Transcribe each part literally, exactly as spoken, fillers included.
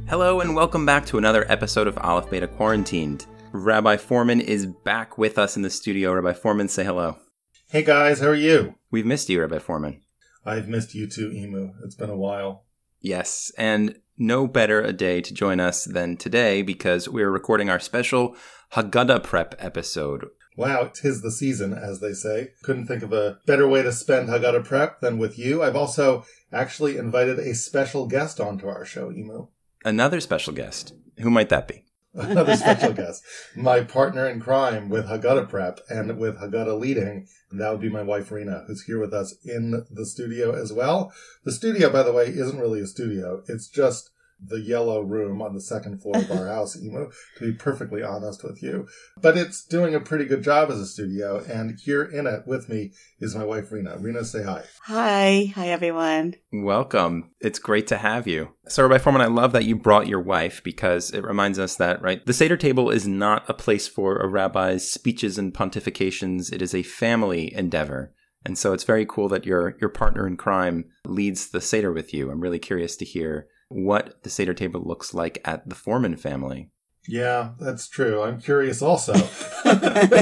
Hello and welcome back to another episode of Aleph Beta Quarantined. Rabbi Foreman is back with us in the studio. Rabbi Foreman, say hello. Hey guys, how are you? We've missed you, Rabbi Foreman. I've missed you too, Emu. It's been a while. Yes, and no better a day to join us than today because we're recording our special Haggadah Prep episode. Wow, 'tis the season, as they say. Couldn't think of a better way to spend Haggadah Prep than with you. I've also actually invited a special guest onto our show, Emu. Another special guest. Who might that be? Another special guest. My partner in crime with Haggadah Prep and with Haggadah Leading, and that would be my wife, Rena, who's here with us in the studio as well. The studio, by the way, isn't really a studio. It's just the yellow room on the second floor of our house, Emu, to be perfectly honest with you. But it's doing a pretty good job as a studio, and here in it with me is my wife, Rena. Rena, say hi. Hi. Hi, everyone. Welcome. It's great to have you. So, Rabbi Foreman, I love that you brought your wife because it reminds us that, right, the Seder table is not a place for a rabbi's speeches and pontifications. It is a family endeavor. And so it's very cool that your your partner in crime leads the Seder with you. I'm really curious to hear what the Seder table looks like at the Foreman family. Yeah, that's true. I'm curious also. We're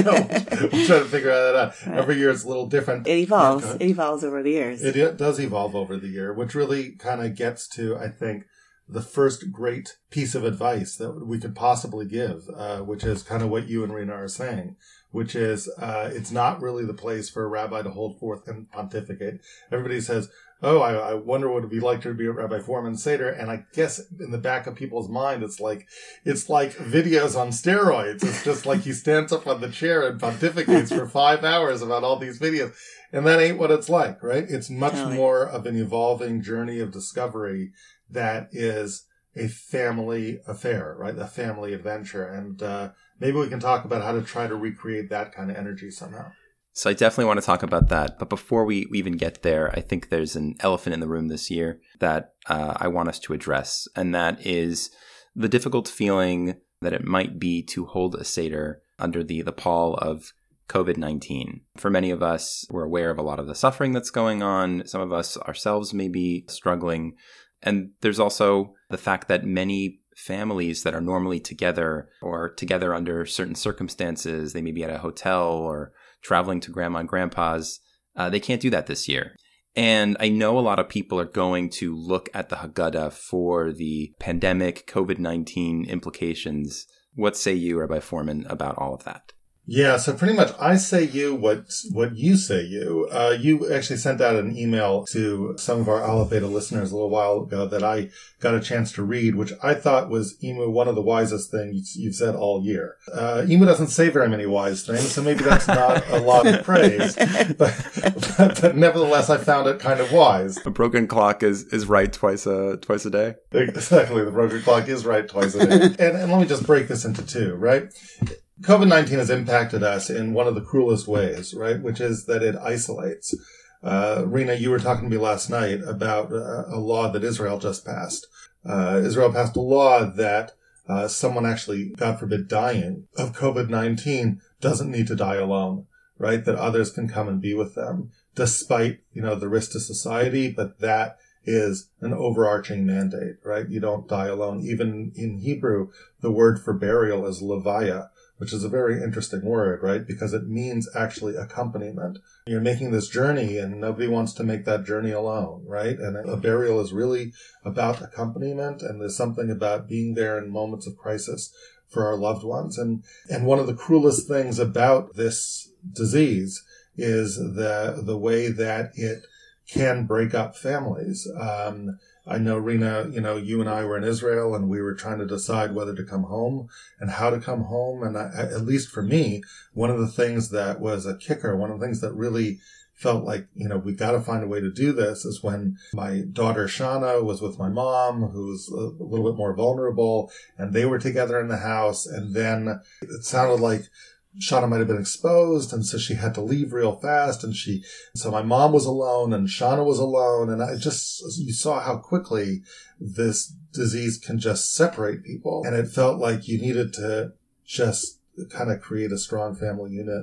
trying to figure that out. Every year it's a little different. It evolves. It evolves over the years. It, it does evolve over the year, which really kind of gets to, I think, the first great piece of advice that we could possibly give, uh, which is kind of what you and Rena are saying, which is uh, it's not really the place for a rabbi to hold forth and pontificate. Everybody says, oh, I, I wonder what it would be like to be a Rabbi Foreman Seder. And I guess in the back of people's mind, it's like, it's like videos on steroids. It's just like he stands up on the chair and pontificates for five hours about all these videos. And that ain't what it's like, right? It's much totally. more of an evolving journey of discovery that is a family affair, right? A family adventure. And uh, maybe we can talk about how to try to recreate that kind of energy somehow. So I definitely want to talk about that. But before we even get there, I think there's an elephant in the room this year that uh, I want us to address. And that is the difficult feeling that it might be to hold a Seder under the, the pall of covid nineteen. For many of us, we're aware of a lot of the suffering that's going on. Some of us ourselves may be struggling. And there's also the fact that many families that are normally together or together under certain circumstances, they may be at a hotel or traveling to grandma and grandpa's, uh, they can't do that this year. And I know a lot of people are going to look at the Haggadah for the pandemic covid nineteen implications. What say you, Rabbi Foreman, about all of that? Yeah, so pretty much I say you what what you say you. Uh, you actually sent out an email to some of our Aleph Beta listeners a little while ago that I got a chance to read, which I thought was, Emu, one of the wisest things you've said all year. Uh, Emu doesn't say very many wise things, so maybe that's not a lot of praise. But, but, but nevertheless, I found it kind of wise. A broken clock is, is right twice a, twice a day. Exactly, the broken clock is right twice a day. and, and let me just break this into two, right? covid nineteen has impacted us in one of the cruelest ways, right? Which is that it isolates. Uh, Rena, you were talking to me last night about uh, a law that Israel just passed. Uh, Israel passed a law that uh, someone actually, God forbid, dying of covid nineteen doesn't need to die alone, right? That others can come and be with them, despite, you know, the risk to society. But that is an overarching mandate, right? You don't die alone. Even in Hebrew, the word for burial is levaya, which is a very interesting word, right? Because it means actually accompaniment. You're making this journey and nobody wants to make that journey alone, right? And a burial is really about accompaniment, and there's something about being there in moments of crisis for our loved ones. And, and one of the cruelest things about this disease is the, the way that it can break up families. Um, I know, Rena, you know, you and I were in Israel and we were trying to decide whether to come home and how to come home. And I, at least for me, one of the things that was a kicker, one of the things that really felt like, you know, we got to find a way to do this is when my daughter Shana was with my mom, who's a little bit more vulnerable, and they were together in the house. And then it sounded like Shana might have been exposed, and so she had to leave real fast, and she, so my mom was alone, and Shana was alone, and I just, you saw how quickly this disease can just separate people, and it felt like you needed to just kind of create a strong family unit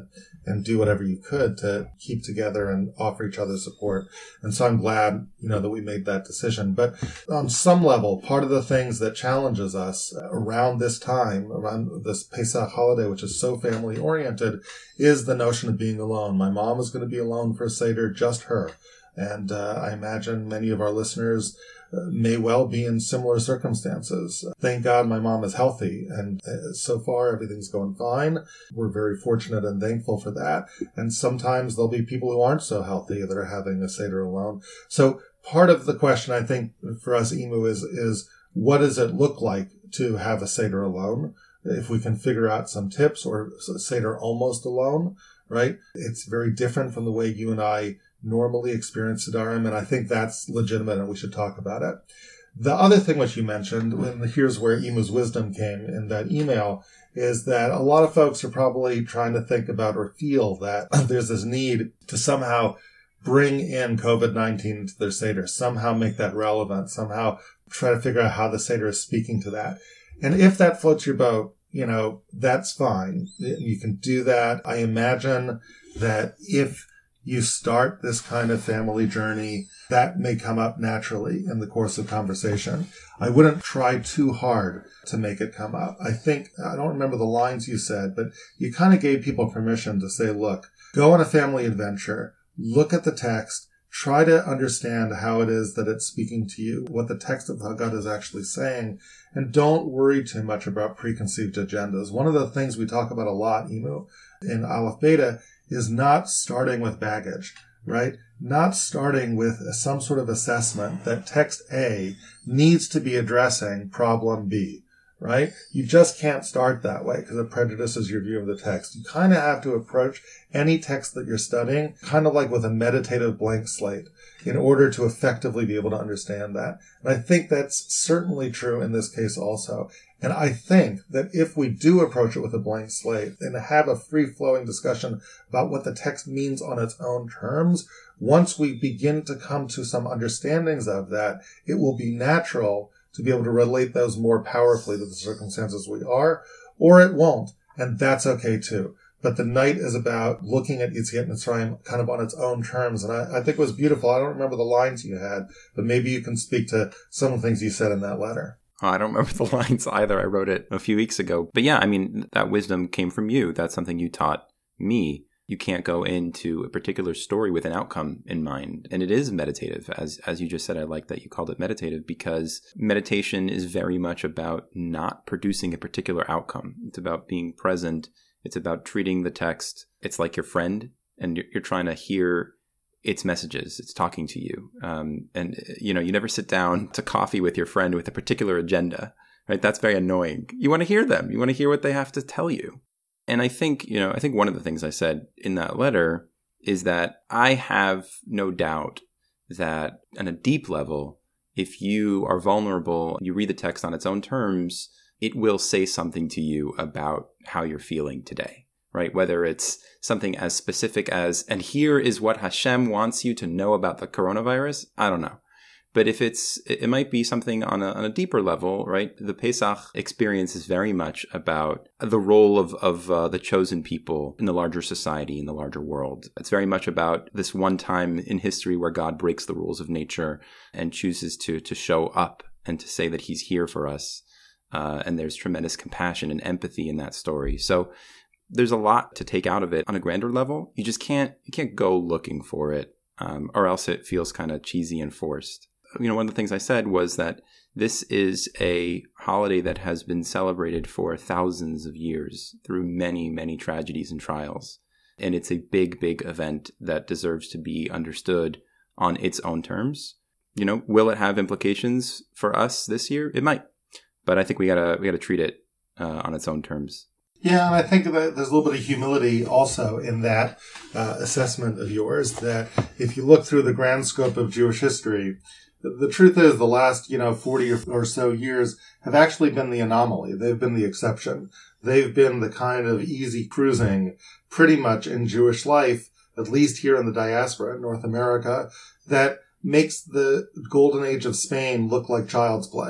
and do whatever you could to keep together and offer each other support. And so I'm glad, you know, that we made that decision. But on some level, part of the things that challenges us around this time, around this Pesach holiday, which is so family oriented, is the notion of being alone. My mom is going to be alone for Seder, just her. And uh, I imagine many of our listeners uh, may well be in similar circumstances. Thank God my mom is healthy, and uh, so far everything's going fine. We're very fortunate and thankful for that. And sometimes there'll be people who aren't so healthy that are having a Seder alone. So part of the question, I think, for us, Emu, is, is what does it look like to have a Seder alone? If we can figure out some tips, or Seder almost alone, right? It's very different from the way you and I normally experience Sedarim, and I think that's legitimate and we should talk about it. The other thing which you mentioned, and here's where Emu's wisdom came in that email, is that a lot of folks are probably trying to think about or feel that there's this need to somehow bring in COVID nineteen into their Seder, somehow make that relevant, somehow try to figure out how the Seder is speaking to that. And if that floats your boat, you know, that's fine. You can do that. I imagine that if you start this kind of family journey, that may come up naturally in the course of conversation. I wouldn't try too hard to make it come up. I think, I don't remember the lines you said, but you kind of gave people permission to say, look, go on a family adventure, look at the text, try to understand how it is that it's speaking to you, what the text of Haggadah is actually saying, and don't worry too much about preconceived agendas. One of the things we talk about a lot, Emu, in Aleph Beta, is not starting with baggage, right? Not starting with some sort of assessment that text A needs to be addressing problem B, right? You just can't start that way because it prejudices your view of the text. You kind of have to approach any text that you're studying kind of like with a meditative blank slate in order to effectively be able to understand that. And I think that's certainly true in this case also. And I think that if we do approach it with a blank slate and have a free-flowing discussion about what the text means on its own terms, once we begin to come to some understandings of that, it will be natural to be able to relate those more powerfully to the circumstances we are, or it won't. And that's okay too. But the night is about looking at Yetziat Mitzrayim kind of on its own terms. And I, I think it was beautiful. I don't remember the lines you had, but maybe you can speak to some of the things you said in that letter. Oh, I don't remember the lines either. I wrote it a few weeks ago. But yeah, I mean, that wisdom came from you. That's something you taught me. You can't go into a particular story with an outcome in mind. And it is meditative. As as you just said, I like that you called it meditative, because meditation is very much about not producing a particular outcome. It's about being present. It's about treating the text. It's like your friend, and you're, you're trying to hear its messages. It's talking to you. Um, and, you know, you never sit down to coffee with your friend with a particular agenda, right? That's very annoying. You want to hear them. You want to hear what they have to tell you. And I think, you know, I think one of the things I said in that letter is that I have no doubt that on a deep level, if you are vulnerable, you read the text on its own terms, it will say something to you about how you're feeling today, right? Whether it's something as specific as, and here is what Hashem wants you to know about the coronavirus, I don't know. But if it's, it might be something on a, on a deeper level, right? The Pesach experience is very much about the role of, of uh, the chosen people in the larger society, in the larger world. It's very much about this one time in history where God breaks the rules of nature and chooses to, to show up and to say that he's here for us. Uh, and there's tremendous compassion and empathy in that story. So there's a lot to take out of it on a grander level. You just can't, you can't go looking for it, um, or else it feels kind of cheesy and forced. You know, one of the things I said was that this is a holiday that has been celebrated for thousands of years through many, many tragedies and trials. And it's a big, big event that deserves to be understood on its own terms. You know, will it have implications for us this year? It might. But I think we gotta we gotta treat it uh, on its own terms. Yeah, and I think that there's a little bit of humility also in that uh, assessment of yours, that if you look through the grand scope of Jewish history, the truth is the last, you know, forty or so years have actually been the anomaly. They've been the exception. They've been the kind of easy cruising pretty much in Jewish life, at least here in the diaspora in North America, that makes the golden age of Spain look like child's play.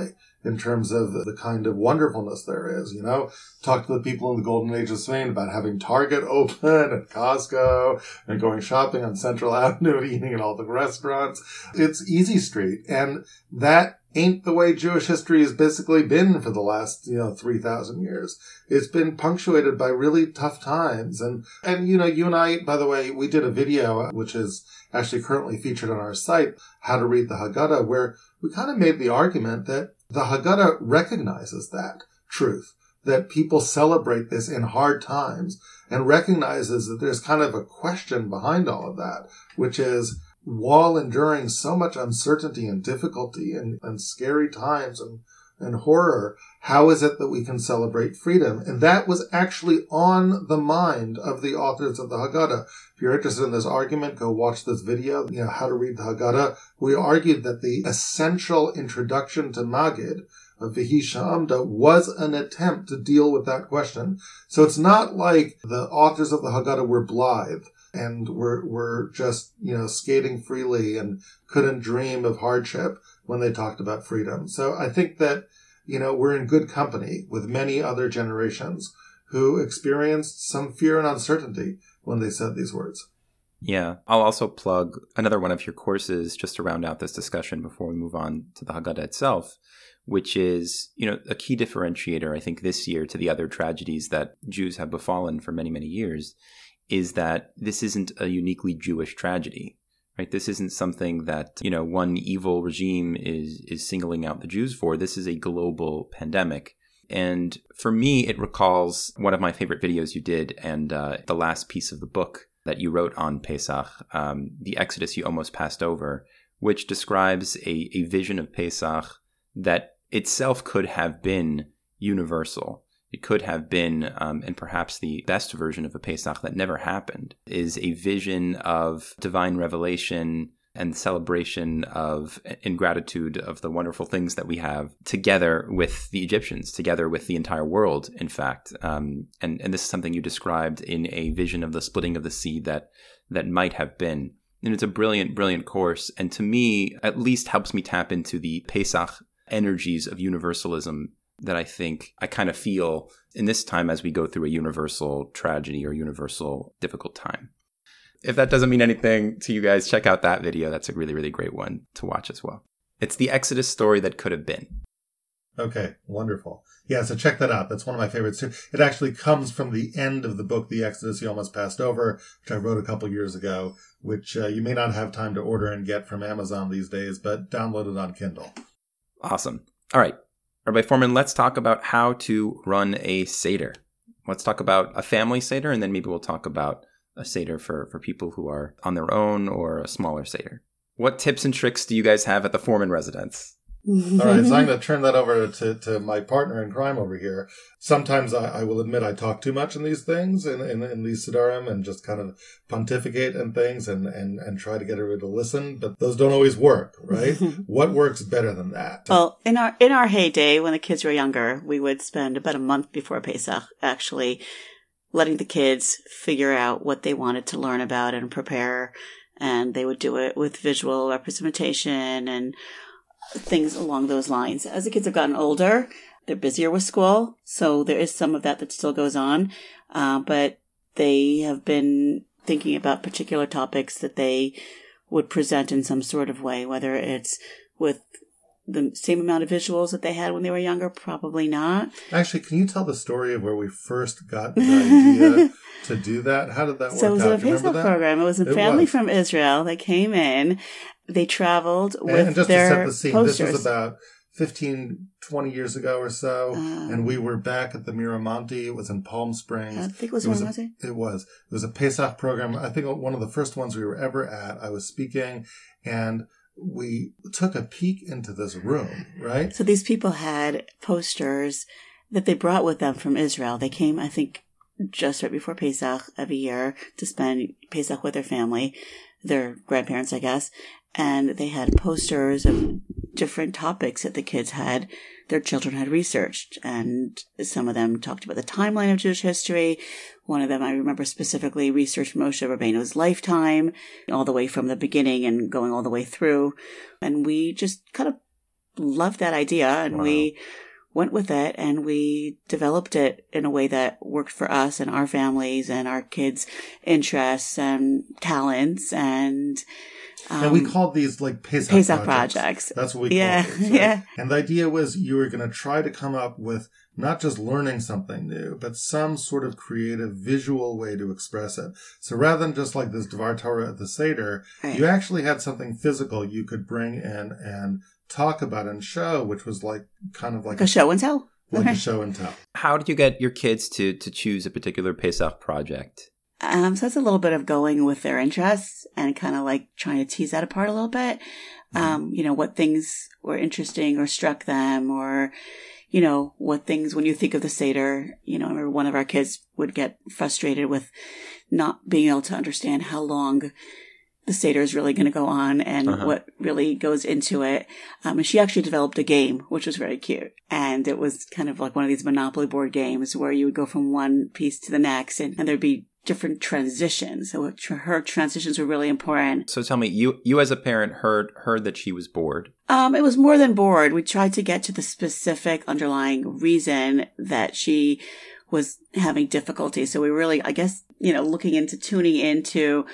in terms of the kind of wonderfulness there is, you know? Talk to the people in the golden age of Spain about having Target open and Costco and going shopping on Central Avenue and eating in all the restaurants. It's easy street. And that ain't the way Jewish history has basically been for the last, you know, three thousand years. It's been punctuated by really tough times. And, and, you know, you and I, by the way, we did a video, which is actually currently featured on our site, How to Read the Haggadah, where we kind of made the argument that the Haggadah recognizes that truth, that people celebrate this in hard times, and recognizes that there's kind of a question behind all of that, which is, while enduring so much uncertainty and difficulty and, and scary times and, and horror, how is it that we can celebrate freedom? And that was actually on the mind of the authors of the Haggadah. If you're interested in this argument, go watch this video, you know, How to Read the Haggadah. We argued that the essential introduction to Magid of Vihi Sha'amda was an attempt to deal with that question. So it's not like the authors of the Haggadah were blithe and were, were just, you know, skating freely and couldn't dream of hardship when they talked about freedom. So I think that, you know, we're in good company with many other generations who experienced some fear and uncertainty when they said these words. Yeah. I'll also plug another one of your courses just to round out this discussion before we move on to the Haggadah itself, which is, you know, a key differentiator, I think, this year to the other tragedies that Jews have befallen for many, many years, is that this isn't a uniquely Jewish tragedy, right? This isn't something that, you know, one evil regime is is singling out the Jews for. This is a global pandemic. And for me, it recalls one of my favorite videos you did and uh, the last piece of the book that you wrote on Pesach, um, The Exodus You Almost Passed Over, which describes a, a vision of Pesach that itself could have been universal. It could have been, um, and perhaps the best version of a Pesach that never happened, is a vision of divine revelation and celebration of ingratitude of the wonderful things that we have together with the Egyptians, together with the entire world, in fact. Um, and, and this is something you described in a vision of the splitting of the sea that, that might have been. And it's a brilliant, brilliant course. And to me, at least helps me tap into the Pesach energies of universalism that I think I kind of feel in this time as we go through a universal tragedy or universal difficult time. If that doesn't mean anything to you guys, check out that video. That's a really, really great one to watch as well. It's the Exodus story that could have been. Okay, wonderful. Yeah, so check that out. That's one of my favorites too. It actually comes from the end of the book, The Exodus You Almost Passed Over, which I wrote a couple years ago, which uh, you may not have time to order and get from Amazon these days, but download it on Kindle. Awesome. All right. Rabbi Fohrman, let's talk about how to run a Seder. Let's talk about a family Seder, and then maybe we'll talk about a Seder for, for people who are on their own or a smaller Seder. What tips and tricks do you guys have at the Fohrman residence? All right, so I'm going to turn that over to, to my partner in crime over here. Sometimes I, I will admit I talk too much in these things, in, in, in these Siddharim, and just kind of pontificate and things and, and, and try to get everybody to listen, but those don't always work, right? What works better than that? Well, in our in our heyday, when the kids were younger, we would spend about a month before Pesach actually letting the kids figure out what they wanted to learn about and prepare, and they would do it with visual representation and things along those lines. As the kids have gotten older, they're busier with school, so there is some of that that still goes on, uh, but they have been thinking about particular topics that they would present in some sort of way, whether it's with the same amount of visuals that they had when they were younger, probably not. Actually, can you tell the story of where we first got the idea to do that? How did that work out? So it was out? a Pesach program. It was a it family was. from Israel that came in. They traveled with and, and just their to set the scene, posters. This was about fifteen, twenty years ago or so, Um, and we were back at the Miramonte. It was in Palm Springs. I think it was It was, a, Miramonte. it was. It was a Pesach program. I think one of the first ones we were ever at. I was speaking, and we took a peek into this room, right? So these people had posters that they brought with them from Israel. They came, I think, just right before Pesach every year to spend Pesach with their family, their grandparents, I guess. And they had posters of different topics that the kids had, their children had researched. And some of them talked about the timeline of Jewish history. One of them, I remember specifically, researched Moshe Rabbeinu's lifetime, all the way from the beginning and going all the way through. And we just kind of loved that idea, and Wow. we went with it, and we developed it in a way that worked for us and our families and our kids' interests and talents. And um, and we called these like Pesach, Pesach projects. projects. That's what we Yeah, called these. Right? yeah. And the idea was you were going to try to come up with not just learning something new, but some sort of creative visual way to express it. So rather than just like this Dvar Torah at the Seder, Right. you actually had something physical you could bring in and talk about and show, which was like kind of like Like a show and tell. like a show and tell. How did you get your kids to to choose a particular Pesach project? Um, so it's a little bit of going with their interests and kind of like trying to tease that apart a little bit. Um, you know, what things were interesting or struck them, or, you know, what things, when you think of the Seder, you know, I remember one of our kids would get frustrated with not being able to understand how long the Seder is really going to go on and Uh-huh. what really goes into it. Um, and she actually developed a game, which was very cute. And it was kind of like one of these Monopoly board games where you would go from one piece to the next, and, and there'd be different transitions. So it- her transitions were really important. So tell me, you you as a parent heard heard that she was bored. Um, it was more than bored. We tried to get to the specific underlying reason that she was having difficulty. So we really, I guess, you know, looking into tuning into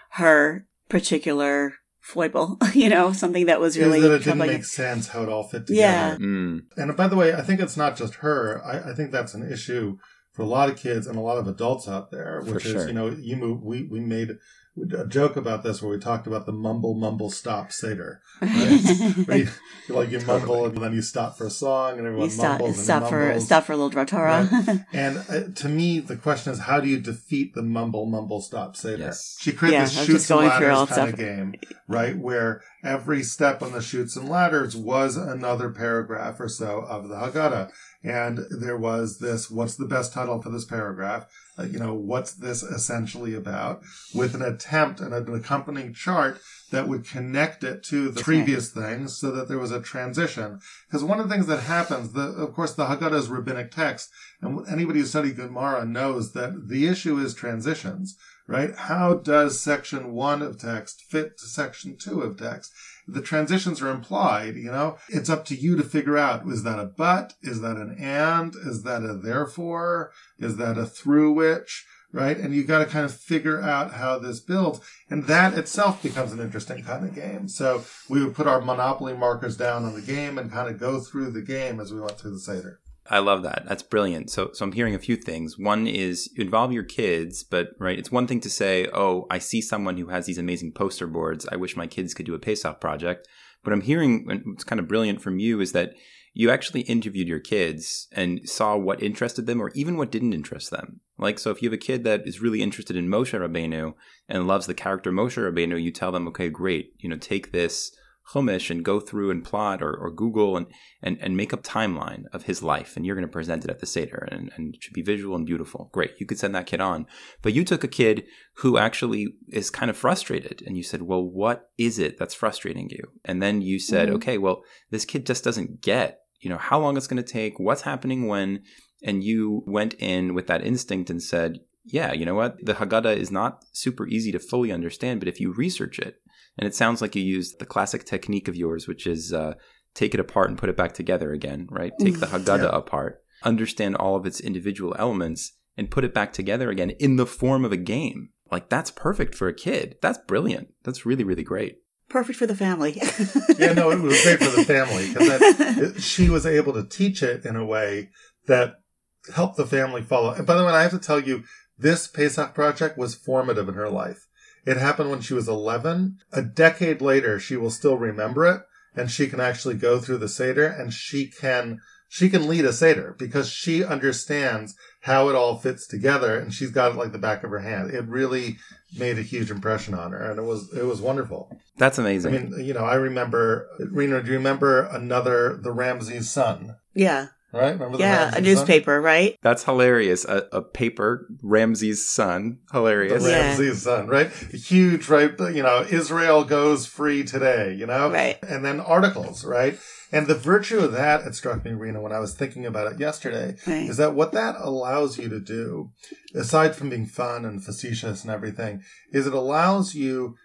her particular foible, you know, something that was really is that it didn't troubling. make sense how it all fit Yeah. together. Mm. And by the way, I think it's not just her. I, I think that's an issue for a lot of kids and a lot of adults out there, For which is, sure. you know, you move, we, we made a joke about this where we talked about the mumble, mumble, stop Seder. Right? Where you, you, like you mumble and then you stop for a song and everyone You stop, mumbles and stop for mumbles. stop for a little Dvar Torah. And uh, to me, the question is, how do you defeat the mumble, mumble, stop Seder? Yes. She created Yeah, this I was shoots just and going through all ladders that kind of stuff. game, right? Where every step on the shoots and ladders was another paragraph or so of the Haggadah. And there was this, what's the best title for this paragraph? Uh, you know, what's this essentially about? With an attempt and an accompanying chart that would connect it to the previous things so that there was a transition. Because one of the things that happens, the, of course, the Haggadah is rabbinic text, and anybody who studied Gemara knows that the issue is transitions, right? How does section one of text fit to section two of text? The transitions are implied, you know? It's up to you to figure out, is that a but? Is that an and? Is that a therefore? Is that a through which? Right? And you got to kind of figure out how this builds. And that itself becomes an interesting kind of game. So we would put our Monopoly markers down on the game and kind of go through the game as we went through the Seder. I love that. That's brilliant. So, so I'm hearing a few things. One is you involve your kids, but right, it's one thing to say, "Oh, I see someone who has these amazing poster boards. I wish my kids could do a Pesach project." But I'm hearing, and what's kind of brilliant from you is that you actually interviewed your kids and saw what interested them, or even what didn't interest them. Like, so if you have a kid that is really interested in Moshe Rabbeinu and loves the character Moshe Rabbeinu, you tell them, "Okay, great. You know, take this Chumash and go through and plot or, or Google and, and, and make a timeline of his life. And you're going to present it at the Seder and, and it should be visual and beautiful." Great. You could send that kid on. But you took a kid who actually is kind of frustrated and you said, "Well, what is it that's frustrating you?" And then you said, Mhm. "Okay, well, this kid just doesn't get, you know, how long it's going to take, what's happening when," and you went in with that instinct and said, "Yeah, you know what? The Haggadah is not super easy to fully understand, but if you research it," and it sounds like you used the classic technique of yours, which is uh, take it apart and put it back together again, right? Take the Haggadah Yeah. apart, understand all of its individual elements, and put it back together again in the form of a game. Like, that's perfect for a kid. That's brilliant. That's really, really great. Perfect for the family. Yeah, no, it was great for the family because she was able to teach it in a way that helped the family follow. And by the way, I have to tell you, this Pesach project was formative in her life. It happened when she was eleven. A decade later, she will still remember it, and she can actually go through the Seder, and she can she can lead a Seder because she understands how it all fits together, and she's got it like the back of her hand. It really made a huge impression on her, and it was it was wonderful. That's I amazing. mean, you know, I remember, Rena, do you remember another, the Ramses' son? Yeah. Right? Remember the Yeah. Ramses' A newspaper, right? That's hilarious. A, a paper, Ramses' son. Son? Hilarious. The Yeah. Ramses' son, right? Huge, right? You know, Israel goes free today, you know? Right. And then articles, right? And the virtue of that, it struck me, Rena, when I was thinking about it yesterday, Right. is that what that allows you to do, aside from being fun and facetious and everything, is it allows you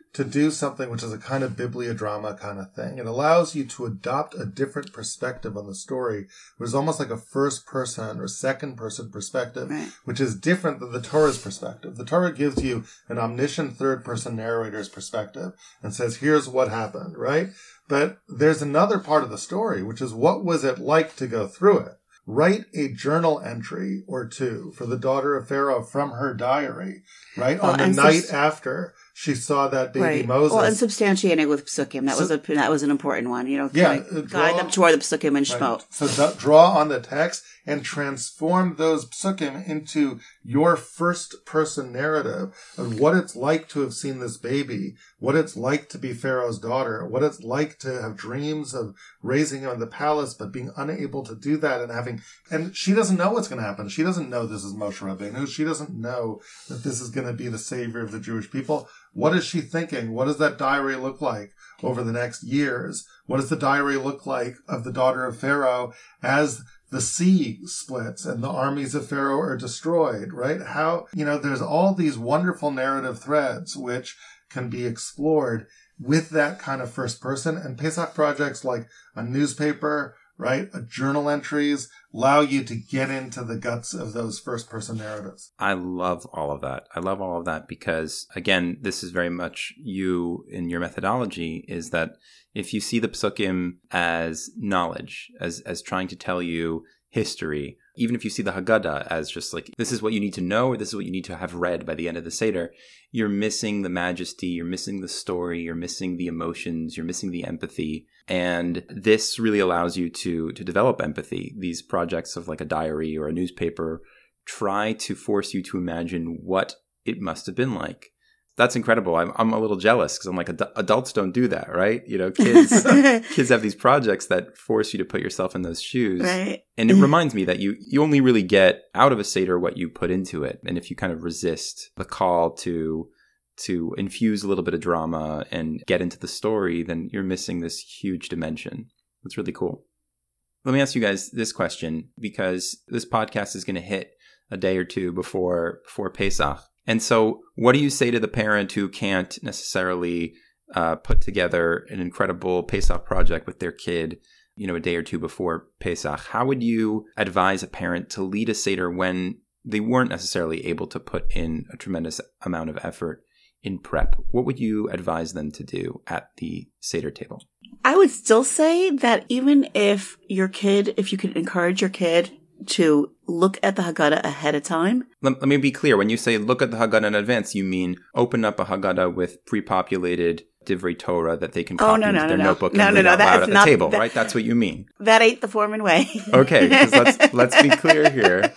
to do something which is a kind of bibliodrama kind of thing. It allows you to adopt a different perspective on the story, which is almost like a first person or second person perspective, right. which is different than the Torah's perspective. The Torah gives you an omniscient third person narrator's perspective and says, here's what happened, right? But there's another part of the story, which is what was it like to go through it? Write a journal entry or two for the daughter of Pharaoh from her diary, right? Well, on the and night subs- after she saw that baby right. Moses. Well, and substantiating it with psukim. That So- was a that was an important one. You know, Yeah, kind of uh, guide draw- them toward the psukim and Right. Shemot. So d- draw on the text and transform those psukim into your first person narrative of what it's like to have seen this baby, what it's like to be Pharaoh's daughter, what it's like to have dreams of raising him in the palace, but being unable to do that and having, and she doesn't know what's going to happen. She doesn't know this is Moshe Rabbeinu. She doesn't know that this is going to be the savior of the Jewish people. What is she thinking? What does that diary look like over the next years? What does the diary look like of the daughter of Pharaoh as the sea splits and the armies of Pharaoh are destroyed, right? How, you know, there's all these wonderful narrative threads which can be explored with that kind of first person. And Pesach projects like a newspaper, right, a journal entries allow you to get into the guts of those first person narratives. I love all of that. I love all of that because, again, this is very much you in your methodology, is that if you see the psukim as knowledge, as as trying to tell you history, even if you see the Haggadah as just like, this is what you need to know, or this is what you need to have read by the end of the Seder, you're missing the majesty, you're missing the story, you're missing the emotions, you're missing the empathy. And this really allows you to to develop empathy. These projects of like a diary or a newspaper try to force you to imagine what it must have been like. That's incredible. I'm I'm a little jealous because I'm like, ad- adults don't do that, right? You know, kids kids have these projects that force you to put yourself in those shoes. Right. And it reminds me that you, you only really get out of a Seder what you put into it. And if you kind of resist the call to to infuse a little bit of drama and get into the story, then you're missing this huge dimension. It's really cool. Let me ask you guys this question, because this podcast is going to hit a day or two before before Pesach. And so what do you say to the parent who can't necessarily uh, put together an incredible Pesach project with their kid, you know, a day or two before Pesach? How would you advise a parent to lead a Seder when they weren't necessarily able to put in a tremendous amount of effort in prep? What would you advise them to do at the Seder table? I would still say that even if your kid, if you can encourage your kid to look at the Haggadah ahead of time. Let, let me be clear. When you say look at the Haggadah in advance, you mean open up a Haggadah with pre-populated Divrei Torah that they can Oh, copy no, into no, their no, no. notebook No, and no, read no, out that's loud at the not- table, that- right? That's what you mean. That ain't the Foreman way. Okay, because let's, let's be clear here.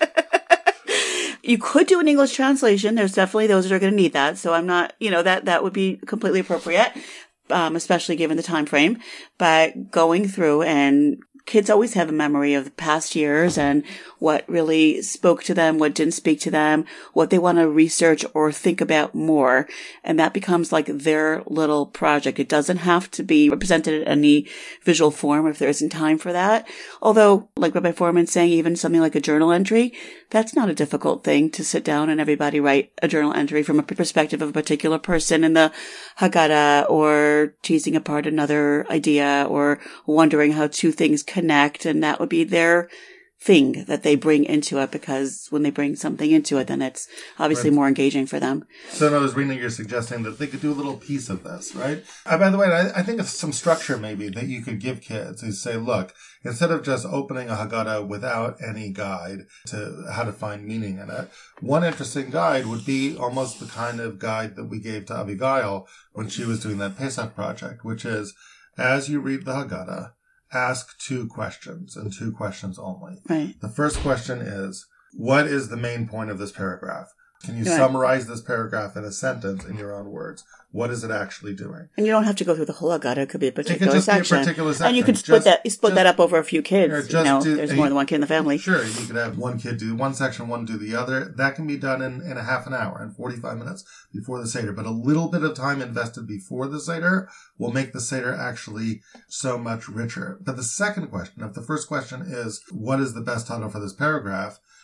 You could do an English translation. There's definitely those that are going to need that. So I'm not, you know, that, that would be completely appropriate, um, especially given the time frame. But going through, and kids always have a memory of the past years and what really spoke to them, what didn't speak to them, what they want to research or think about more. And that becomes like their little project. It doesn't have to be represented in any visual form if there isn't time for that. Although, like Rabbi Foreman's saying, even something like a journal entry, that's not a difficult thing to sit down and everybody write a journal entry from a perspective of a particular person in the Haggadah, or teasing apart another idea, or wondering how two things connect. And that would be their thing that they bring into it, because when they bring something into it, then it's obviously Right. more engaging for them. So in others, Rena, you're suggesting that they could do a little piece of this, right? Uh, by the way, I, I think it's some structure maybe that you could give kids is say, look, instead of just opening a Haggadah without any guide to how to find meaning in it, one interesting guide would be almost the kind of guide that we gave to Abigail when she was doing that Pesach project, which is, as you read the Haggadah, ask two questions and two questions only. Right. The first question is, what is the main point of this paragraph? Can you Right. summarize this paragraph in a sentence in your own words? What is it actually doing? And you don't have to go through the whole Haggadah. It could be a It could particular just be a section. particular section. And you could split Just- that, split just- that up over a few or kids. just You know, do- there's a- more than one kid in the family. Sure, you could have one kid do one section, one do the other. That can be done in, in a half an hour, in forty-five minutes before the Seder. But a little bit of time invested before the Seder will make the Seder actually so much richer. But the second question, if the first question is, what is the best title for this paragraph?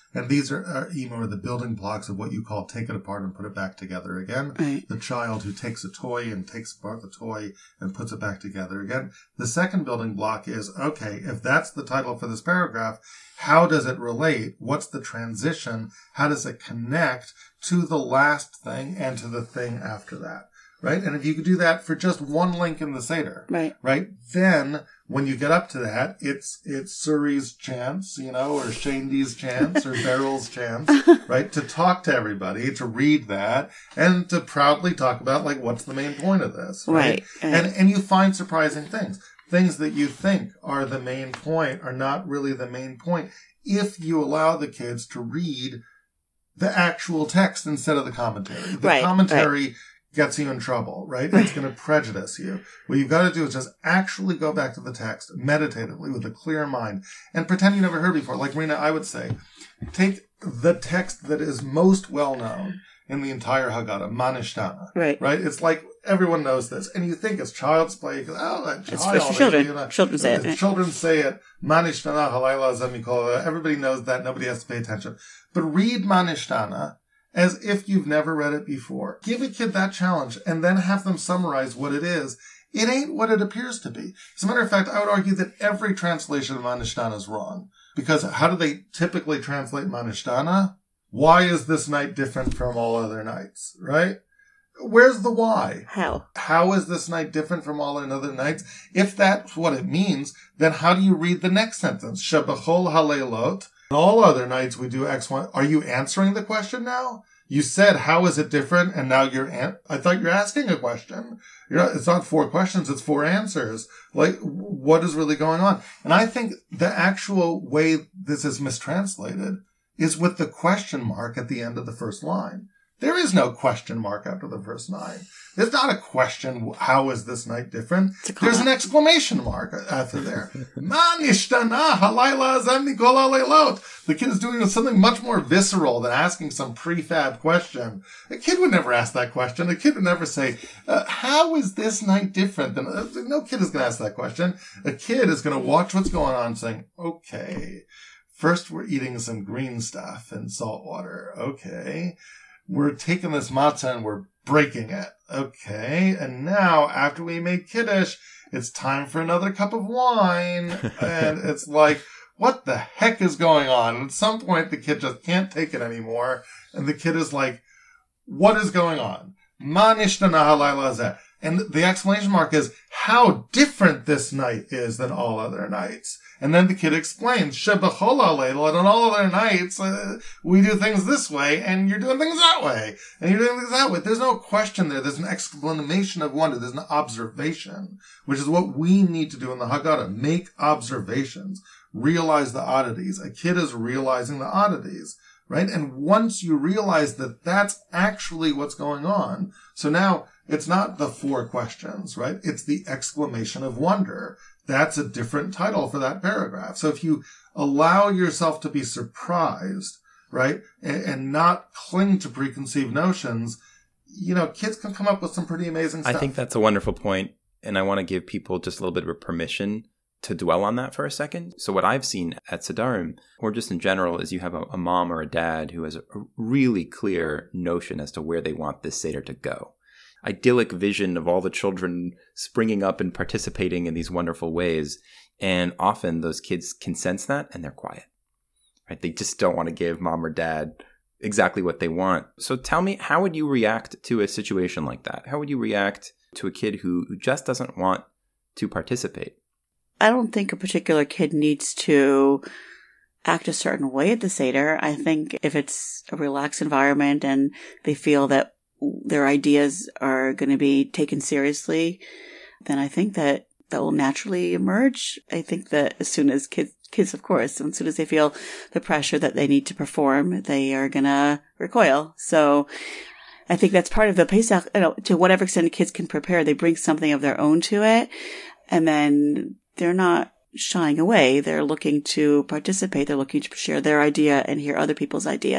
And these are, are Emo, are the building blocks of what you call take it apart and put it back together again. Right. The child who takes a toy and takes apart the toy and puts it back together again. The second building block is, okay, if that's the title for this paragraph, how does it relate? What's the transition? How does it connect to the last thing and to the thing after that? Right? And if you could do that for just one link in the Seder, Right. right? Then when you get up to that, it's, it's Suri's chance, you know, or Shandy's chance or Beryl's chance, right? To talk to everybody, to read that and to proudly talk about like, what's the main point of this? Right. Right. And, and you find surprising things. Things that you think are the main point are not really the main point if you allow the kids to read the actual text instead of the commentary. The Right, commentary right. gets you in trouble, right? It's going to prejudice you. What you've got to do is just actually go back to the text meditatively with a clear mind and pretend you never heard before. Like Marina, I would say, take the text that is most well known in the entire Haggadah, Manishtana. Right. Right? It's like everyone knows this. And you think it's child's play because, oh, that It's child. for children. You know, Children say it. the Children say it. Manishtana, halayla zemikola. Everybody knows that. Nobody has to pay attention. But read Manishtana as if you've never read it before. Give a kid that challenge and then have them summarize what it is. It ain't what it appears to be. As a matter of fact, I would argue that every translation of Manishtana is wrong. Because how do they typically translate Manishtana? Why is this night different from all other nights, right? Where's the why? How? How is this night different from all other nights? If that's what it means, then how do you read the next sentence? Shebechol haleilot. All other nights we do X, Y. Are you answering the question now? You said, how is it different? And now you're, an- I thought you're asking a question. You're not, it's not four questions, it's four answers. Like, what is really going on? And I think the actual way this is mistranslated is with the question mark at the end of the first line. There is no question mark after the first line. There's not a question, how is this night different? There's an exclamation mark after there. Manishtana halayla zemikola leilot. The kid is doing something much more visceral than asking some prefab question. A kid would never ask that question. A kid would never say, uh, how is this night different? Than, uh, no kid is going to ask that question. A kid is going to watch what's going on saying, okay, first we're eating some green stuff and salt water. Okay. We're taking this matzah and we're breaking it. Okay. And now after we made Kiddush, it's time for another cup of wine. And it's like, what the heck is going on? And at some point the kid just can't take it anymore. And the kid is like, what is going on? Ma nishtana halayla zeh. And the exclamation mark is how different this night is than all other nights. And then the kid explains, Shebechol haleilot, and on all other nights, uh, we do things this way, and you're doing things that way, and you're doing things that way. There's no question there. There's an exclamation of wonder. There's an observation, which is what we need to do in the Haggadah. Make observations. Realize the oddities. A kid is realizing the oddities, right? And once you realize that that's actually what's going on, so now it's not the four questions, right? It's the exclamation of wonder. That's a different title for that paragraph. So if you allow yourself to be surprised, right, and, and not cling to preconceived notions, you know, kids can come up with some pretty amazing stuff. I think that's a wonderful point, and I want to give people just a little bit of permission to dwell on that for a second. So what I've seen at Sedarim, or just in general, is you have a, a mom or a dad who has a really clear notion as to where they want this Seder to go. Idyllic vision of all the children springing up and participating in these wonderful ways. And often those kids can sense that and they're quiet, right? They just don't want to give mom or dad exactly what they want. So tell me, how would you react to a situation like that? How would you react to a kid who, who just doesn't want to participate? I don't think a particular kid needs to act a certain way at the Seder. I think if it's a relaxed environment and they feel that their ideas are going to be taken seriously, then I think that that will naturally emerge. I think that as soon as kids, kids, of course, as soon as they feel the pressure that they need to perform, they are going to recoil. So I think that's part of the Pesach. You know, to whatever extent kids can prepare, they bring something of their own to it. And then they're not shying away. They're looking to participate. They're looking to share their idea and hear other people's ideas.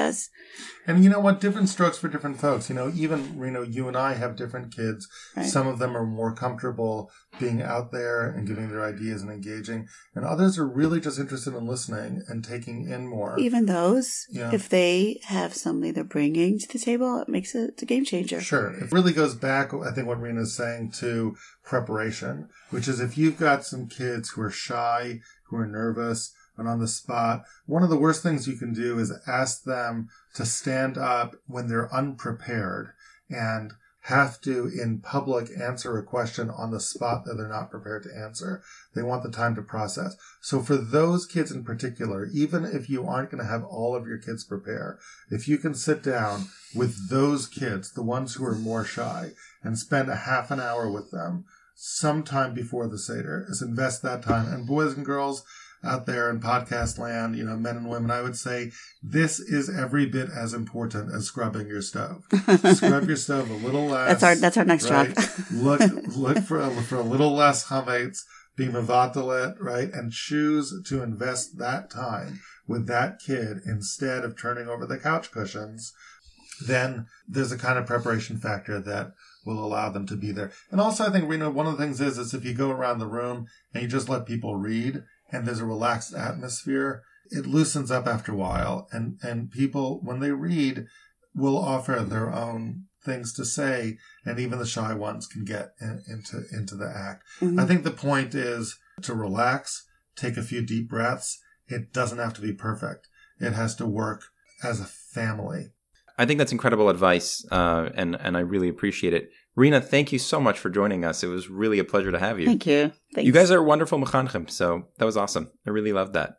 And you know what? Different strokes for different folks. You know, even, you know, you and I have different kids. Right. Some of them are more comfortable being out there and giving their ideas and engaging. And others are really just interested in listening and taking in more. Even those, Yeah. if they have something they're bringing to the table, it makes it a game changer. Sure. It really goes back, I think, what Rena's saying to preparation, which is if you've got some kids who are shy, who are nervous, and on the spot, one of the worst things you can do is ask them to stand up when they're unprepared and have to, in public, answer a question on the spot that they're not prepared to answer. They want the time to process. So for those kids in particular, even if you aren't going to have all of your kids prepare, if you can sit down with those kids, the ones who are more shy, and spend a half an hour with them sometime before the Seder, is invest that time. And boys and girls out there in podcast land, you know, men and women, I would say this is every bit as important as scrubbing your stove. Scrub your stove a little less. That's our that's our next right? job. look look for a, for a little less chametz, be mevatelet, right, and choose to invest that time with that kid instead of turning over the couch cushions. Then there's a kind of preparation factor that will allow them to be there. And also, I think, Rena, one of the things is, is if you go around the room and you just let people read, and there's a relaxed atmosphere, it loosens up after a while. And, and people, when they read, will offer their own things to say, and even the shy ones can get in, into, into the act. Mm-hmm. I think the point is to relax, take a few deep breaths. It doesn't have to be perfect. It has to work as a family. I think that's incredible advice, uh, and, and I really appreciate it. Rena, thank you so much for joining us. It was really a pleasure to have you. Thank you. Thanks. You guys are wonderful mechanchim, so that was awesome. I really loved that.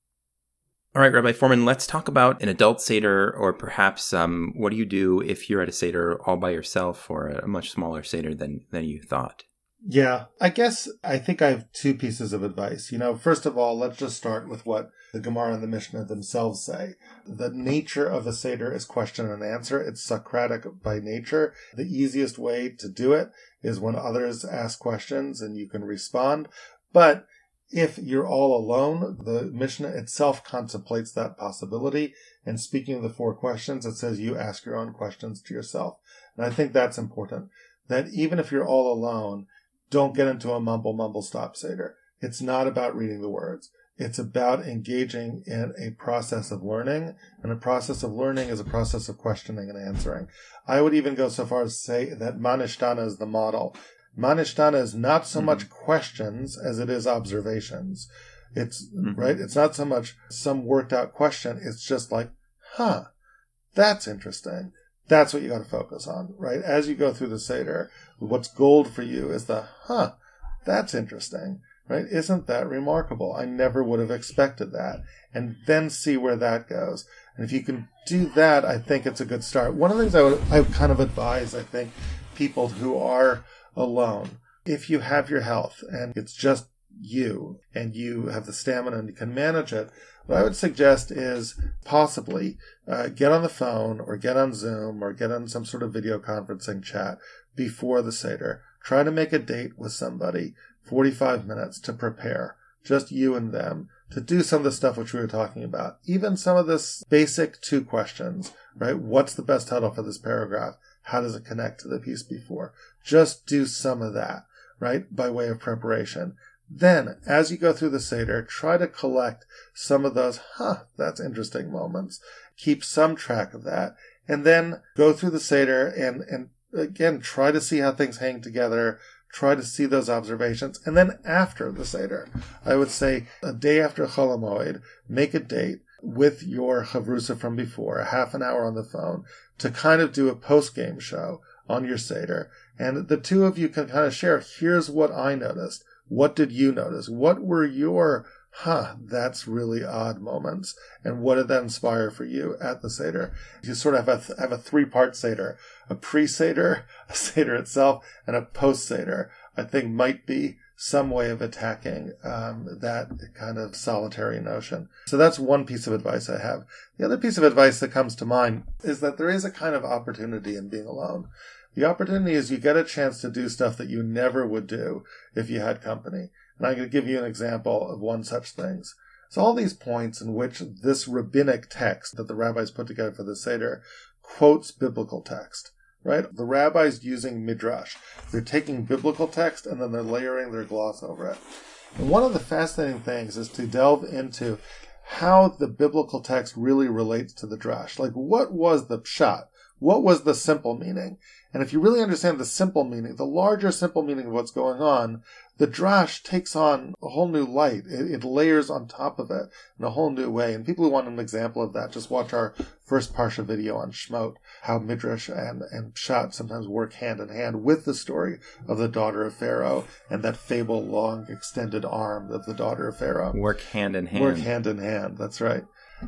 All right, Rabbi Foreman, let's talk about an adult Seder, or perhaps um, what do you do if you're at a Seder all by yourself, or a much smaller Seder than, than you thought? Yeah, I guess I think I have two pieces of advice. You know, first of all, let's just start with what the Gemara and the Mishnah themselves say. The nature of a Seder is question and answer. It's Socratic by nature. The easiest way to do it is when others ask questions and you can respond. But if you're all alone, the Mishnah itself contemplates that possibility. And speaking of the four questions, it says you ask your own questions to yourself. And I think that's important. That even if you're all alone, don't get into a mumble, mumble, stop Seder. It's not about reading the words. It's about engaging in a process of learning, and a process of learning is a process of questioning and answering. I would even go so far as to say that Manishtana is the model. Manishtana is not so mm-hmm. much questions as it is observations. It's, mm-hmm. right? It's not so much some worked out question. It's just like, huh, that's interesting. That's what you got to focus on, right? As you go through the Seder, what's gold for you is the, huh, that's interesting, right? Isn't that remarkable? I never would have expected that. And then see where that goes. And if you can do that, I think it's a good start. One of the things I would I would kind of advise, I think, people who are alone, if you have your health and it's just you and you have the stamina and you can manage it, what I would suggest is possibly uh, get on the phone or get on Zoom or get on some sort of video conferencing chat before the Seder. Try to make a date with somebody, forty-five minutes to prepare, just you and them, to do some of the stuff which we were talking about. Even some of this basic two questions, right? What's the best title for this paragraph? How does it connect to the piece before? Just do some of that, right? By way of preparation. Then, as you go through the Seder, try to collect some of those, huh, that's interesting moments. Keep some track of that. And then go through the Seder and, and again, try to see how things hang together. Try to see those observations. And then after the Seder, I would say a day after Chol HaMoed, make a date with your chavrusa from before, a half an hour on the phone, to kind of do a post-game show on your Seder. And the two of you can kind of share, here's what I noticed. What did you notice? What were your, huh, that's really odd moments? And what did that inspire for you at the Seder? You sort of have a, th- have a three-part Seder. A pre-Seder, a Seder itself, and a post-Seder, I think might be some way of attacking um, that kind of solitary notion. So that's one piece of advice I have. The other piece of advice that comes to mind is that there is a kind of opportunity in being alone. The opportunity is you get a chance to do stuff that you never would do if you had company. And I'm going to give you an example of one such thing. So all these points in which this rabbinic text that the rabbis put together for the Seder quotes biblical text, right? The rabbis using midrash. They're taking biblical text and then they're layering their gloss over it. And one of the fascinating things is to delve into how the biblical text really relates to the drash. Like, what was the pshat? What was the simple meaning? And if you really understand the simple meaning, the larger simple meaning of what's going on, the drash takes on a whole new light. It, it layers on top of it in a whole new way. And people who want an example of that, just watch our first Parsha video on Shemot, how Midrash and, and Pshat sometimes work hand in hand with the story of the daughter of Pharaoh and that fable long extended arm of the daughter of Pharaoh. Work hand in hand. Work hand in hand, that's right.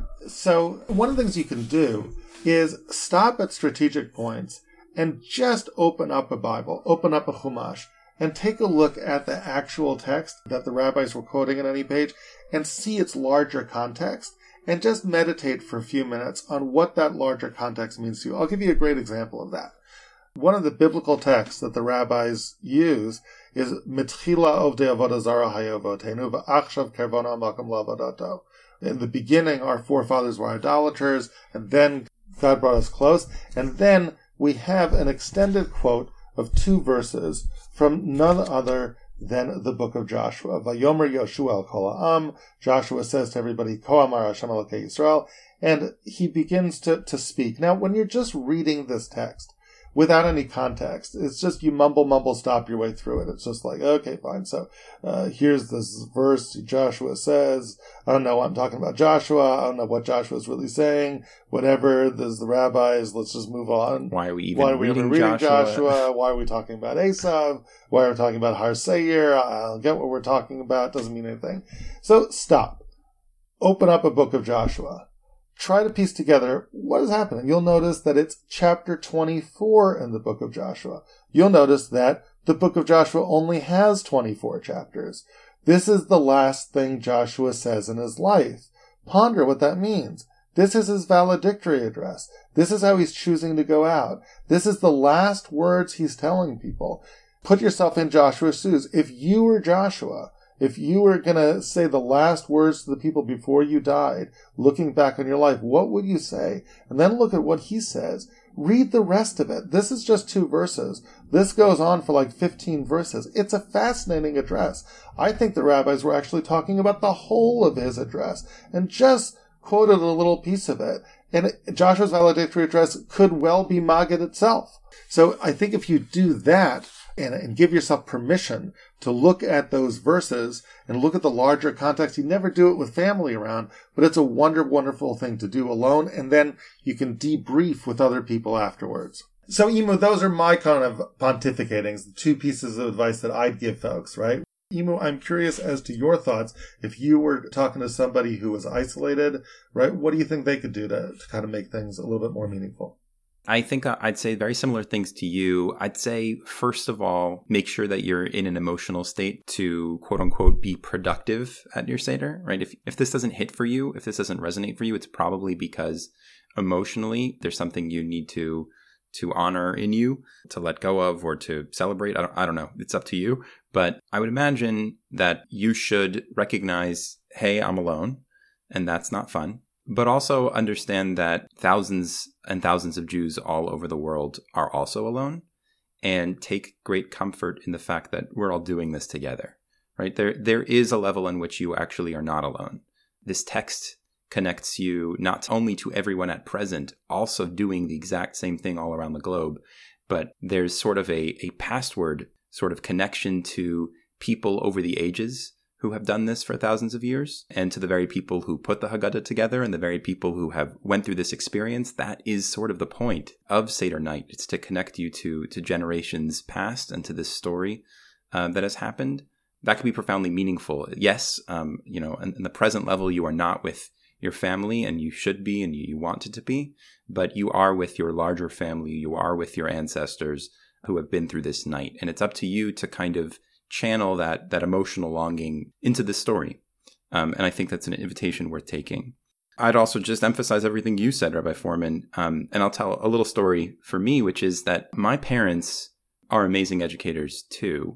So one of the things you can do is stop at strategic points and just open up a Bible, open up a Chumash, and take a look at the actual text that the rabbis were quoting in any page and see its larger context and just meditate for a few minutes on what that larger context means to you. I'll give you a great example of that. One of the biblical texts that the rabbis use is Mitchila Ovdei Avodah Zarah Hayavotenu V'achshav Kervona Makam Lavadato. In the beginning, our forefathers were idolaters, and then God brought us close, and then we have an extended quote of two verses from none other than the book of Joshua. Vayomer Yoshua el kol ha'am. Joshua says to everybody, Ko amar Hashem Elokei Yisrael, and he begins to, to speak. Now, when you're just reading this text without any context, it's just you mumble, mumble, stop your way through it. It's just like, okay, fine. So uh, here's this verse. Joshua says, I don't know what I'm talking about Joshua. I don't know what Joshua is really saying. Whatever. There's the rabbis. Let's just move on. Why are we even Why are we reading, even reading Joshua? Joshua? Why are we talking about Esav? Why are we talking about Har Seir? I don't get what we're talking about. Doesn't mean anything. So stop. Open up a book of Joshua. Try to piece together what is happening. You'll notice that it's chapter twenty-four in the book of Joshua. You'll notice that the book of Joshua only has twenty-four chapters. This is the last thing Joshua says in his life. Ponder what that means. This is his valedictory address. This is how he's choosing to go out. This is the last words he's telling people. Put yourself in Joshua's shoes. If you were Joshua, if you were going to say the last words to the people before you died, looking back on your life, what would you say? And then look at what he says. Read the rest of it. This is just two verses. This goes on for like fifteen verses. It's a fascinating address. I think the rabbis were actually talking about the whole of his address and just quoted a little piece of it. And Joshua's valedictory address could well be Maggid itself. So I think if you do that, And, and give yourself permission to look at those verses and look at the larger context. You never do it with family around, but it's a wonder, wonderful thing to do alone, and then you can debrief with other people afterwards. So, Emu, those are my kind of pontificatings, the two pieces of advice that I'd give folks, right? Emu, I'm curious as to your thoughts. If you were talking to somebody who was isolated, right, what do you think they could do to, to kind of make things a little bit more meaningful? I think I'd say very similar things to you. I'd say, first of all, make sure that you're in an emotional state to, quote unquote, be productive at your Seder, right? If if this doesn't hit for you, if this doesn't resonate for you, it's probably because emotionally there's something you need to to honor in you, to let go of, or to celebrate. I don't, I don't know. It's up to you. But I would imagine that you should recognize, hey, I'm alone, and that's not fun. But also understand that thousands and thousands of Jews all over the world are also alone, and take great comfort in the fact that we're all doing this together, right? There, there is a level in which you actually are not alone. This text connects you not only to everyone at present, also doing the exact same thing all around the globe, but there's sort of a, a password sort of connection to people over the ages who have done this for thousands of years, and to the very people who put the Haggadah together and the very people who have went through this experience. That is sort of the point of Seder night. It's to connect you to to generations past and to this story uh, that has happened. That can be profoundly meaningful. Yes, um, you know, in, in the present level, you are not with your family, and you should be, and you, you wanted to be, but you are with your larger family. You are with your ancestors who have been through this night, and it's up to you to kind of channel that that emotional longing into this story. Um, and I think that's an invitation worth taking. I'd also just emphasize everything you said, Rabbi Foreman. Um, and I'll tell a little story for me, which is that my parents are amazing educators too.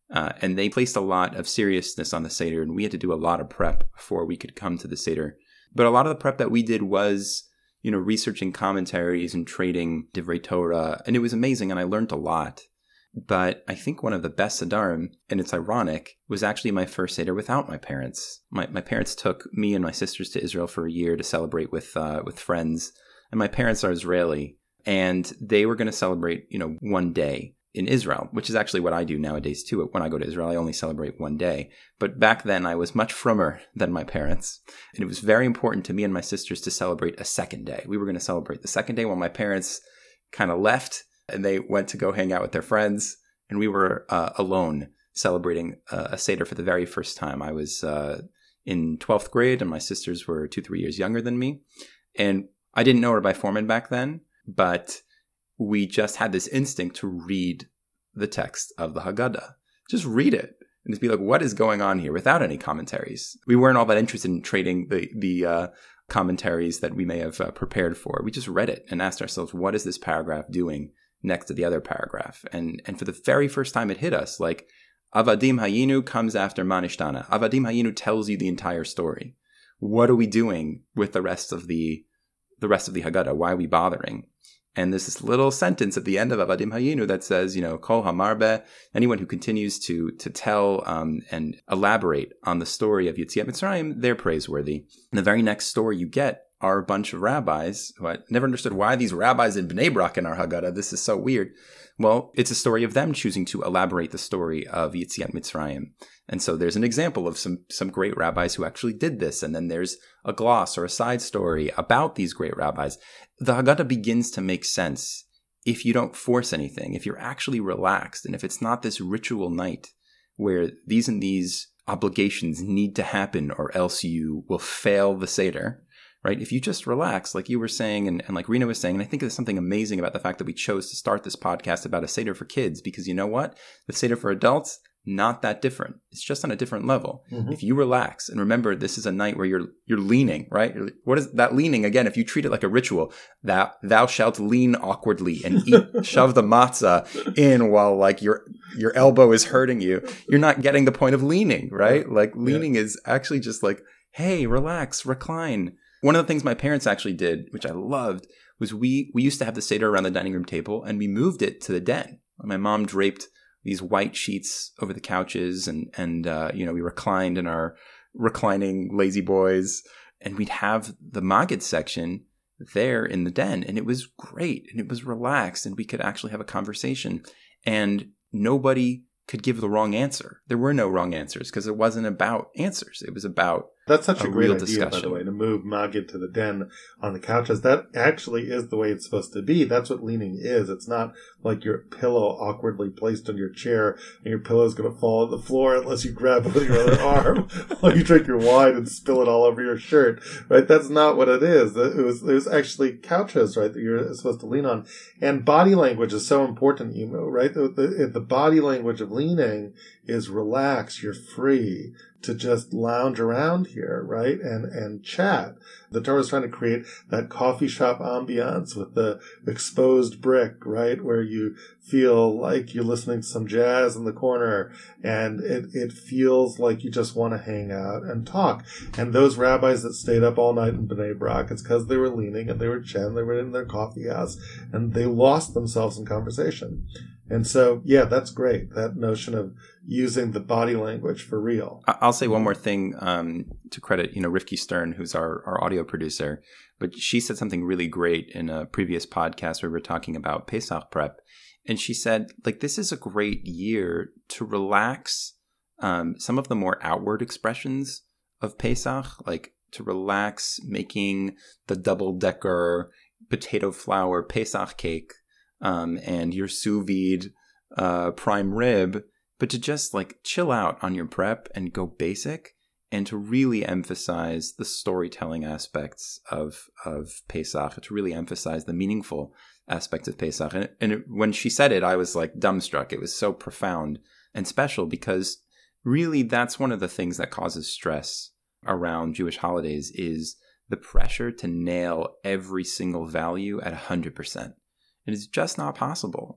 Uh, and they placed a lot of seriousness on the Seder, and we had to do a lot of prep before we could come to the Seder. But a lot of the prep that we did was, you know, researching commentaries and trading Divrei Torah, and it was amazing, and I learned a lot. But I think one of the best Sedarim, and it's ironic, was actually my first Seder without my parents. My my parents took me and my sisters to Israel for a year to celebrate with uh, with friends, and my parents are Israeli, and they were going to celebrate, you know, one day in Israel, which is actually what I do nowadays too. When I go to Israel, I only celebrate one day. But back then I was much frummer than my parents. And it was very important to me and my sisters to celebrate a second day. We were going to celebrate the second day while my parents kind of left and they went to go hang out with their friends. And we were uh, alone celebrating uh, a Seder for the very first time. I was uh, in twelfth grade and my sisters were two, three years younger than me. And I didn't know Rabbi Foreman back then, but we just had this instinct to read the text of the Haggadah. Just read it and just be like, what is going on here without any commentaries? We weren't all that interested in trading the, the uh, commentaries that we may have uh, prepared for. We just read it and asked ourselves, what is this paragraph doing next to the other paragraph? And and for the very first time it hit us, like, Avadim Hayinu comes after Manishtana. Avadim Hayinu tells you the entire story. What are we doing with the rest of the the rest of the Haggadah? Why are we bothering? And there's this little sentence at the end of Avadim Hayinu that says, you know, Kol Hamarbe, anyone who continues to to tell um, and elaborate on the story of Yetziat Mitzrayim, they're praiseworthy. And the very next story you get are a bunch of rabbis who I never understood why these rabbis in Bnei Brak in our Haggadah. This is so weird. Well, it's a story of them choosing to elaborate the story of Yetziat Mitzrayim. And so there's an example of some some great rabbis who actually did this. And then there's a gloss or a side story about these great rabbis. The Haggadah begins to make sense if you don't force anything, if you're actually relaxed, and if it's not this ritual night where these and these obligations need to happen or else you will fail the Seder, right? If you just relax, like you were saying, and, and like Rena was saying, and I think there's something amazing about the fact that we chose to start this podcast about a Seder for kids, because you know what? The Seder for adults, not that different. It's just on a different level. Mm-hmm. If you relax and remember, this is a night where you're you're leaning, right? What is that leaning? Again, if you treat it like a ritual, thou, thou shalt lean awkwardly and eat, shove the matzah in while like your your elbow is hurting you. You're not getting the point of leaning, right? Like leaning yeah. is actually just like, hey, relax, recline. One of the things my parents actually did, which I loved, was we we used to have the Seder around the dining room table, and we moved it to the den. My mom draped these white sheets over the couches, and and uh, you know, we reclined in our reclining lazy boys, and we'd have the Maggid section there in the den, and it was great, and it was relaxed, and we could actually have a conversation, and nobody could give the wrong answer. There were no wrong answers because it wasn't about answers. It was about That's such a, a great real idea, discussion. by the way, to move Maggid to the den on the couches. That actually is the way it's supposed to be. That's what leaning is. It's not like your pillow awkwardly placed on your chair and your pillow is going to fall on the floor unless you grab it with your other arm while you drink your wine and spill it all over your shirt, right? That's not what it is. It was, it was actually couches, right, that you're supposed to lean on. And body language is so important, Emo, right? The, the, the body language of leaning is relax, you're free to just lounge around here, right? And, and chat. The Torah is trying to create that coffee shop ambiance with the exposed brick, right? Where you feel like you're listening to some jazz in the corner and it, it feels like you just want to hang out and talk. And those rabbis that stayed up all night in Bnei Brak, it's because they were leaning and they were chatting, they were in their coffee house and they lost themselves in conversation. And so, yeah, that's great. That notion of using the body language for real. I'll say one more thing um, to credit, you know, Rivki Stern, who's our, our audio producer. But she said something really great in a previous podcast where we were talking about Pesach prep. And she said, like, this is a great year to relax um, some of the more outward expressions of Pesach, like to relax making the double-decker potato flour Pesach cake. Um, and your sous vide uh, prime rib, but to just like chill out on your prep and go basic, and to really emphasize the storytelling aspects of of Pesach, to really emphasize the meaningful aspects of Pesach. And, and it, when she said it, I was like dumbstruck. It was so profound and special because really that's one of the things that causes stress around Jewish holidays is the pressure to nail every single value at one hundred percent. It is just not possible.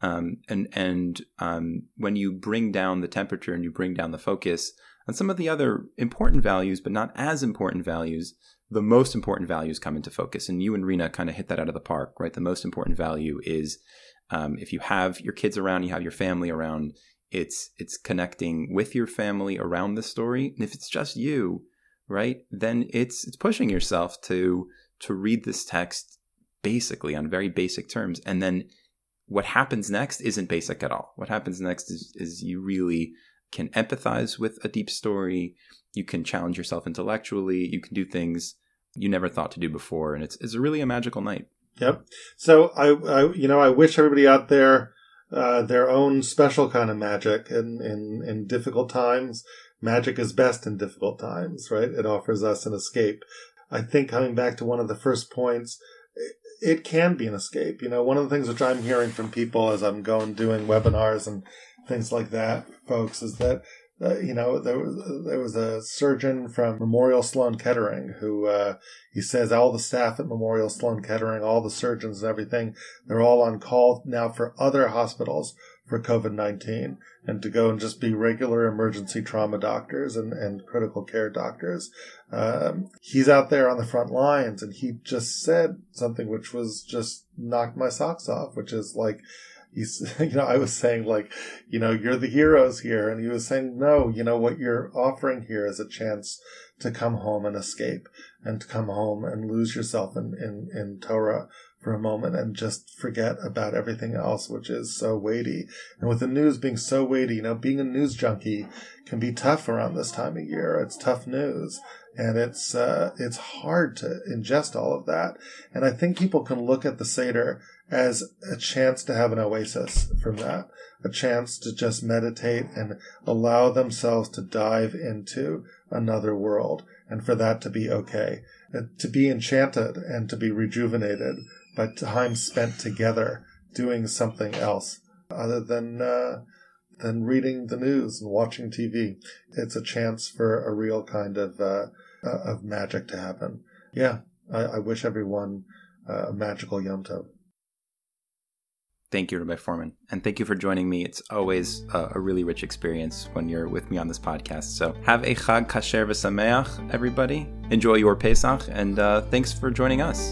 Um, and and um, when you bring down the temperature and you bring down the focus on some of the other important values, but not as important values, the most important values come into focus. And you and Rena kind of hit that out of the park, right? The most important value is um, if you have your kids around, you have your family around, it's it's connecting with your family around the story. And if it's just you, right, then it's it's pushing yourself to to read this text basically on very basic terms. And then what happens next isn't basic at all. What happens next is, is you really can empathize with a deep story. You can challenge yourself intellectually. You can do things you never thought to do before. And it's, it's really a magical night. Yep. So I, I you know, I wish everybody out there uh, their own special kind of magic in, in, in difficult times. Magic is best in difficult times, right? It offers us an escape. I think coming back to one of the first points, it can be an escape. You know, one of the things which I'm hearing from people as I'm going doing webinars and things like that, folks, is that, uh, you know, there was, there was a surgeon from Memorial Sloan Kettering who, uh, he says all the staff at Memorial Sloan Kettering, all the surgeons and everything, they're all on call now for other hospitals for COVID nineteen and to go and just be regular emergency trauma doctors and, and critical care doctors. Um, he's out there on the front lines and he just said something which was just knocked my socks off, which is like, he's, you know, I was saying like, you know, you're the heroes here. And he was saying, no, you know, what you're offering here is a chance to come home and escape and to come home and lose yourself in, in, in Torah for a moment and just forget about everything else, which is so weighty. And with the news being so weighty, you know, being a news junkie can be tough around this time of year. It's tough news. And it's, uh, it's hard to ingest all of that. And I think people can look at the Seder as a chance to have an oasis from that, a chance to just meditate and allow themselves to dive into another world and for that to be okay, and to be enchanted and to be rejuvenated by time spent together doing something else other than, uh, than reading the news and watching T V. It's a chance for a real kind of, uh, of magic to happen. Yeah, I, I wish everyone uh, a magical Yom Tov. Thank you, Rabbi Fohrman. And thank you for joining me. It's always a, a really rich experience when you're with me on this podcast. So have a Chag Kasher V'Sameach, everybody. Enjoy your Pesach, and uh, thanks for joining us.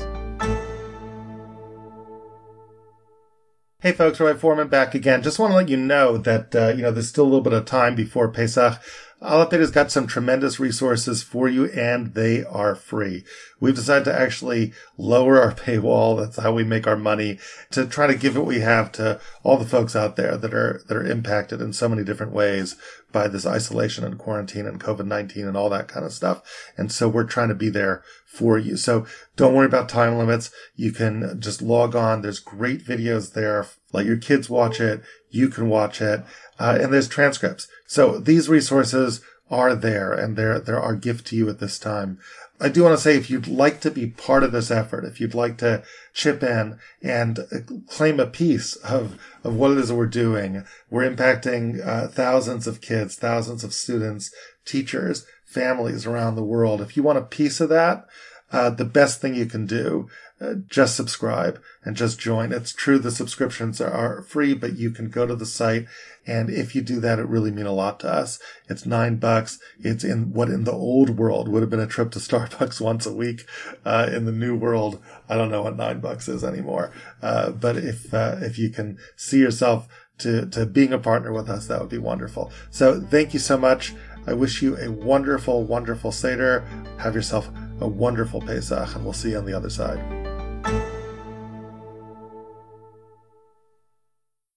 Hey folks, Rabbi Fohrman back again. Just want to let you know that, uh, you know, there's still a little bit of time before Pesach. Aleph Beta has got some tremendous resources for you, and they are free. We've decided to actually lower our paywall. That's how we make our money, to try to give what we have to all the folks out there that are that are impacted in so many different ways by this isolation and quarantine and COVID nineteen and all that kind of stuff. And so we're trying to be there for you. So don't worry about time limits. You can just log on. There's great videos there. Let your kids watch it. You can watch it. Uh, and there's transcripts. So these resources are there, and they're, they're our gift to you at this time. I do want to say, if you'd like to be part of this effort, if you'd like to chip in and claim a piece of, of what it is that we're doing, we're impacting uh, thousands of kids, thousands of students, teachers, families around the world. If you want a piece of that, uh, the best thing you can do, uh, just subscribe and just join. It's true, the subscriptions are, are free, but you can go to the site. And if you do that, it really means a lot to us. It's nine bucks. It's in what in the old world would have been a trip to Starbucks once a week. Uh, in the new world, I don't know what nine bucks is anymore. Uh, but if, uh, if you can see yourself to, to being a partner with us, that would be wonderful. So thank you so much. I wish you a wonderful, wonderful Seder. Have yourself a wonderful Pesach, and we'll see you on the other side.